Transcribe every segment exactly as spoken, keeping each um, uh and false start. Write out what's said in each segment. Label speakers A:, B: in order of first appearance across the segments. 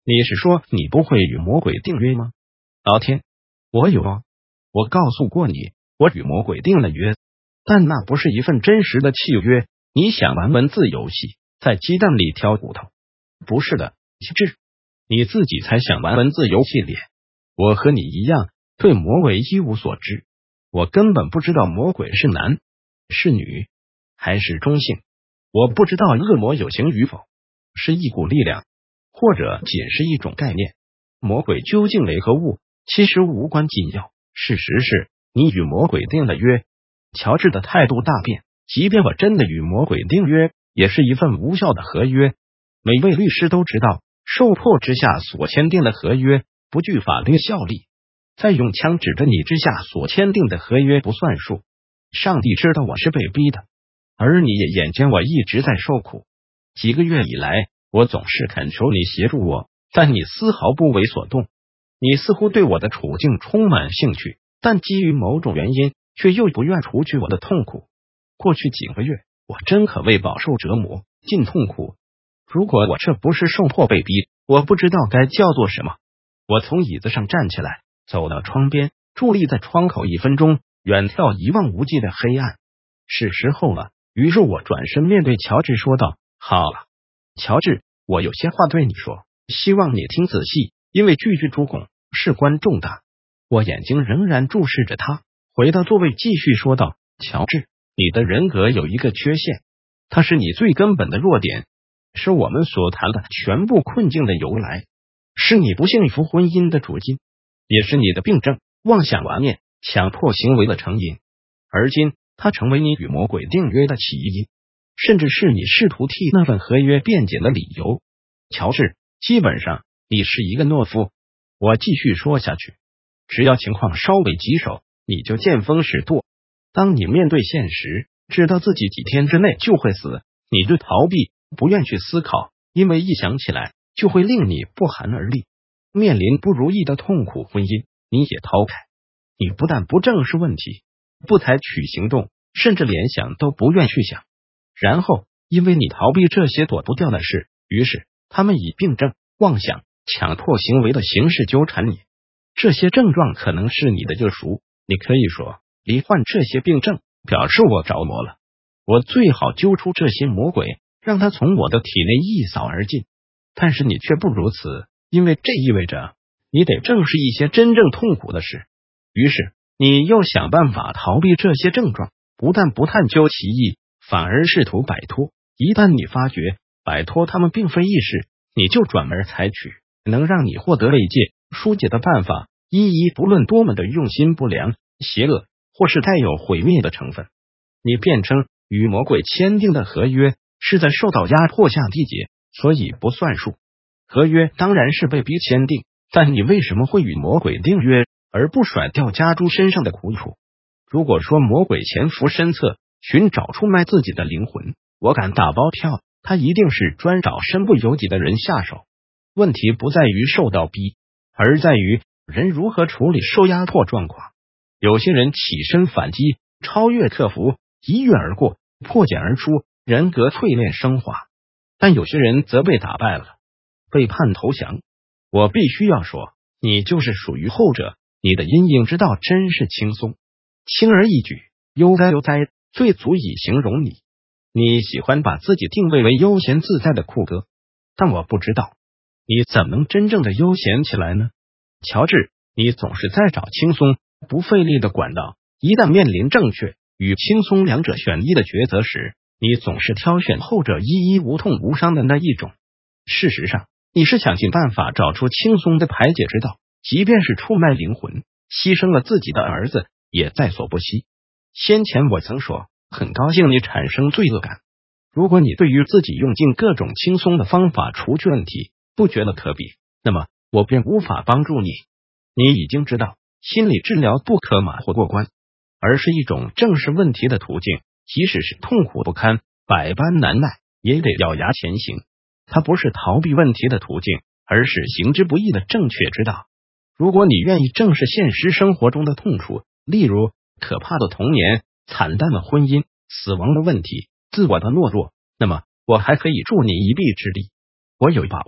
A: 你是说你不会与魔鬼订约吗？老天，我有啊！我告诉过你，我与魔鬼订了约，但那不是一份真实的契约。你想玩文字游戏，在鸡蛋里挑骨头？不是的，乔治，你自己才想玩文字游戏咧。我和你一样，对魔鬼一无所知。我根本不知道魔鬼是男是女还是中性，我不知道恶魔有形与否，是一股力量，或者仅是一种概念。魔鬼究竟为何物，其实无关紧要。事实是你与魔鬼订了约。乔治的态度大变，即便我真的与魔鬼订约，也是一份无效的合约。每位律师都知道，受迫之下所签订的合约不具法律效力，在用枪指着你之下所签订的合约不算数。上帝知道我是被逼的，而你也眼见我一直在受苦。几个月以来，我总是恳求你协助我，但你丝毫不为所动。你似乎对我的处境充满兴趣，但基于某种原因，却又不愿除去我的痛苦。过去几个月，我真可谓饱受折磨，尽痛苦。如果我这不是受迫被逼，我不知道该叫做什么。我从椅子上站起来，走到窗边，伫立在窗口一分钟，远眺一望无际的黑暗。是时候了。于是我转身面对乔治说道：好了，乔治，我有些话对你说，希望你听仔细，因为句句诸拱，事关重大。我眼睛仍然注视着他，回到座位继续说道：乔治，你的人格有一个缺陷，它是你最根本的弱点，是我们所谈的全部困境的由来，是你不幸福婚姻的主因，也是你的病症、妄想顽念、强迫行为的成因。而今它成为你与魔鬼订约的起因，甚至是你试图替那份合约辩解的理由。乔治，基本上你是一个懦夫。我继续说下去，只要情况稍微棘手，你就见风使舵。当你面对现实，知道自己几天之内就会死，你就逃避，不愿去思考，因为一想起来就会令你不寒而栗。面临不如意的痛苦婚姻，你也逃开。你不但不正视问题，不采取行动，甚至连想都不愿去想。然后因为你逃避这些躲不掉的事，于是他们以病症、妄想、强迫行为的形式纠缠你。这些症状可能是你的救赎，你可以说罹患这些病症表示我着魔了，我最好揪出这些魔鬼，让他从我的体内一扫而尽。但是你却不如此，因为这意味着你得正视一些真正痛苦的事。于是你又想办法逃避这些症状，不但不探究其意，反而试图摆脱。一旦你发觉摆脱他们并非易事，你就转而采取能让你获得慰藉、疏解的办法，一一不论多么的用心不良、邪恶或是带有毁灭的成分。你辩称与魔鬼签订的合约是在受到压迫下缔结，所以不算数。合约当然是被逼签订，但你为什么会与魔鬼订约，而不甩掉家猪身上的苦楚？如果说魔鬼潜伏深侧，寻找出卖自己的灵魂，我敢打包票，他一定是专找身不由己的人下手。问题不在于受到逼，而在于人如何处理受压迫状况。有些人起身反击，超越克服，一跃而过，破茧而出，人格淬炼升华。但有些人则被打败了，背叛投降。我必须要说，你就是属于后者。你的阴影之道真是轻松，轻而易举，悠哉悠哉，最足以形容你。你喜欢把自己定位为悠闲自在的酷哥，但我不知道你怎么能真正的悠闲起来呢？乔治，你总是在找轻松不费力的管道，一旦面临正确与轻松两者选一的抉择时，你总是挑选后者一一无痛无伤的那一种。事实上，你是想尽办法找出轻松的排解之道，即便是出卖灵魂，牺牲了自己的儿子，也在所不惜。先前我曾说，很高兴你产生罪恶感。如果你对于自己用尽各种轻松的方法除去问题不觉得可比，那么我便无法帮助你。你已经知道，心理治疗不可马虎过关，而是一种正视问题的途径，即使是痛苦不堪、百般难耐，也得咬牙前行。它不是逃避问题的途径，而是行之不易的正确之道。如果你愿意正视现实生活中的痛楚，例如可怕的童年、惨淡的婚姻、死亡的问题、自我的懦弱，那么我还可以助你一臂之力。我有把握，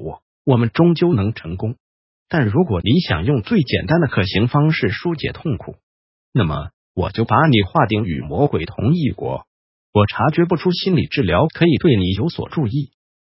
A: 我们终究能成功。但如果你想用最简单的可行方式疏解痛苦，那么我就把你划定与魔鬼同一国。我察觉不出心理治疗可以对你有所注意，